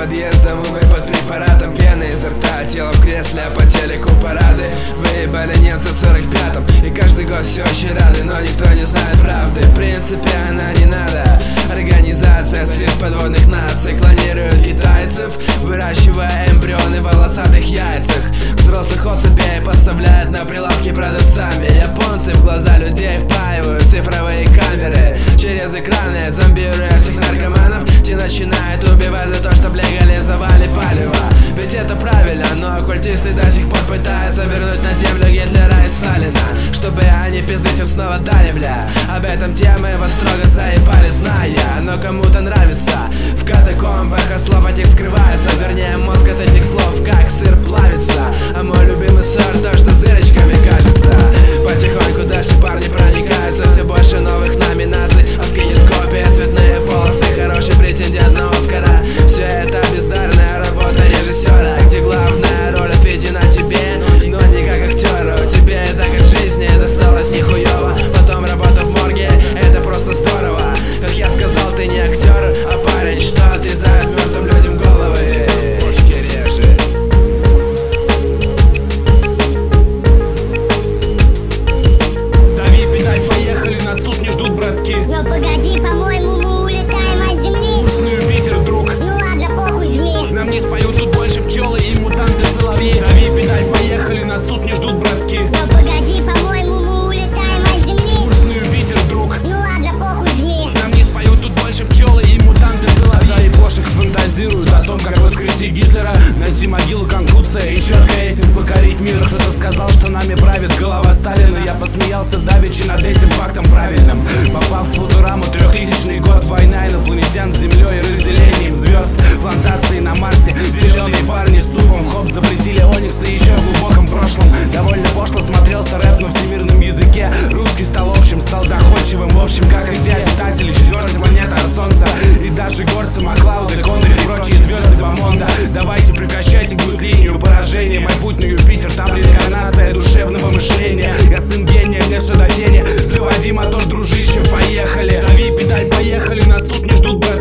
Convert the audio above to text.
подъездом, мы под препаратом. Пена изо рта, тело в кресле, а по телеку парады. Выебали немцев в 45-м, и каждый год все очень рады, но никто не знает правды. В принципе, она не надо. Организация связь подводных наций клонирует китайцев, выращивая эмбрионы в волосатых яйцах. Взрослых особей поставляют на прилавки продавцами. Японцы в глаза людей впаивают цифровые камеры. Через экраны зомбируя всех наркоманов, те начинают убивать за то, что легализовали палево. Ведь это правильно, но оккультисты до сих пор пытаются вернуть на землю Гитлера и Сталина, чтобы они пизды всем снова дали, бля. Об этом темы вас строго заебали, зная, но кому-то нравится. В катакомбах от слов этих скрывается, вернее мозг от этих слов как сыр плавится. А мой любимый сорт то, что с дырочками кажется. Потихоньку дальше парни проникаются, все больше новых номинаций. А в кинескопе цветные полосы, хороший претендент на Оскара. Все это бездарная работа режиссера, где главная роль отведена тебе, но не как актеру. Тебе это как жизни досталось нихуево. Потом работа в морге, это просто здорово. Как я сказал, ты не актер, а парень, что отрезает мертвым людям головы. Бошки режет. Дави педаль, поехали, нас тут не ждут, братки. Но погоди, по-моему, мы улетаем от земли. Курсную ветер, друг. Ну ладно, похуй, жми. Нам не споют тут больше пчелы и мутанты соловьи. Дави педаль, поехали, нас тут не ждут, братки. Но погоди, по-моему, мы улетаем от земли. Курсную ветер, друг. Ну ладно, похуй, жми. Нам не споют тут больше пчелы и мутанты соловьи. И Бошек фантазируют о том, как воскресить Гитлера, найти могилу Конфуция и четко этим покорить мир. Кто-то сказал, что нами правит голова Сталина. Я посмеялся давеча над этим фактом правильным. Попав в Футураму, 3000-й год, война инопланетян с землей и разделением звезд. Плантации на Марсе, зеленые парни с супом. Хоп, запретили Оникса еще в глубоком прошлом. Довольно пошло смотрелся рэп на всемирном языке. Русский стал общим, стал доходчивым. В общем, как и все обитатели четвертой планеты от Солнца. И даже горцы Маклауды, Коннери и прочие звезды Бомонда. Давайте прекращайте гнуть линию поражения. Мой путь на Юпитер, там реинкарнация душевного мышления. Я сын гения, мне все до тени. Заводи мотор, дружище, поехали. Дави педаль, поехали, нас тут не ждут, брат.